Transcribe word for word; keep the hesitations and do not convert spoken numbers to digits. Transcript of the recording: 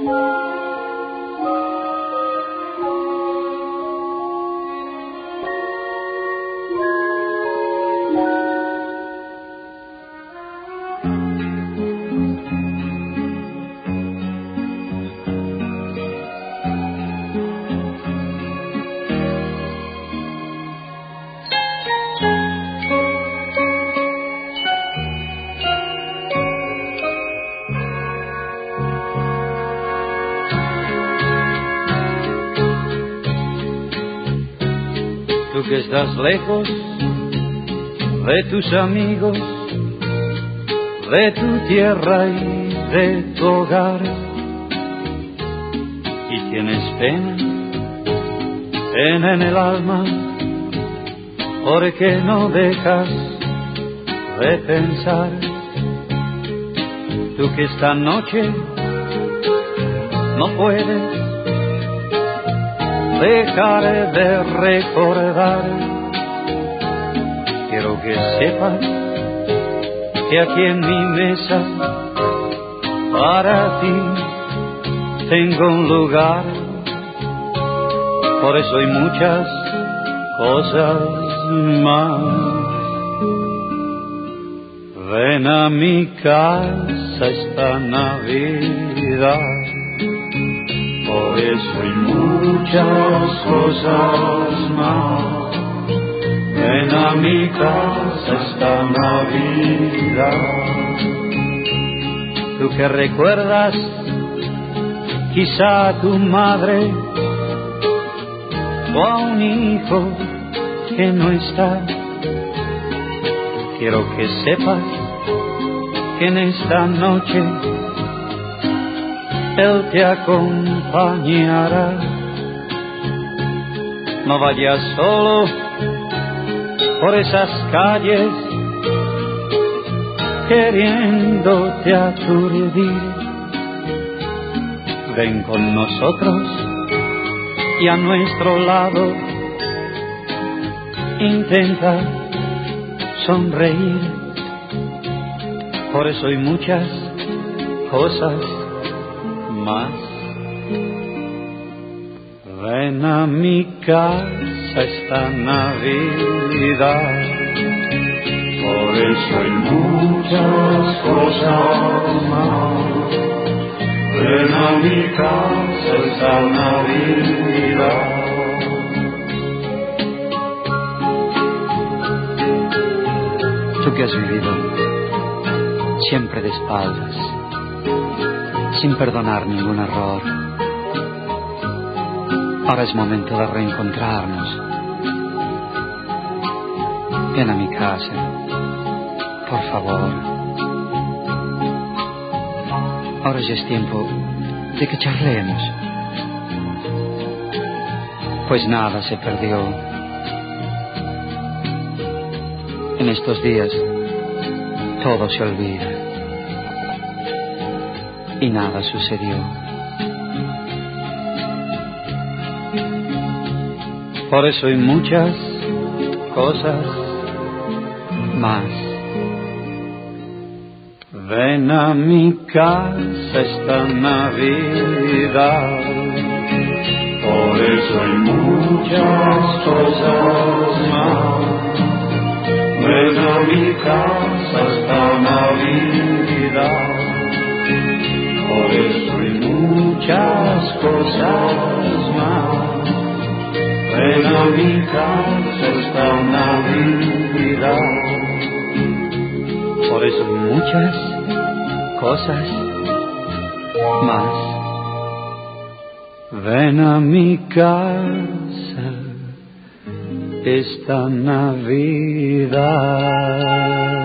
Tú que estás lejos de tus amigos, de tu tierra y de tu hogar, y tienes pena, pena en el alma, porque no dejas de pensar. Tú que esta noche no puedes dejar de recordar, quiero que sepas que aquí en mi mesa para ti tengo un lugar. Por eso hay muchas cosas más. Ven a mi casa esta Navidad. Por eso hay muchas cosas más. Ven a mi casa esta Navidad. Tú que recuerdas quizá a tu madre o a un hijo que no está, quiero que sepas que en esta noche Él te acompañará. No vayas solo por esas calles queriéndote aturdir. Ven con nosotros y a nuestro lado intenta sonreír. Por eso hay muchas cosas más. Ven a mi casa esta Navidad. Por eso hay muchas cosas más. Ven a mi casa esta Navidad. Tú que has vivido siempre de espaldas, sin perdonar ningún error, ahora es momento de reencontrarnos. Ven a mi casa, por favor. Ahora ya es tiempo de que charlemos, pues nada se perdió. En estos días todo se olvida y nada sucedió. Por eso hay muchas cosas más. Ven a mi casa esta Navidad. Por eso hay muchas cosas más. Ven a mi casa esta Navidad. Por eso hay muchas cosas más. Ven a mi casa esta Navidad. Por eso hay muchas cosas más. Ven a mi casa esta Navidad.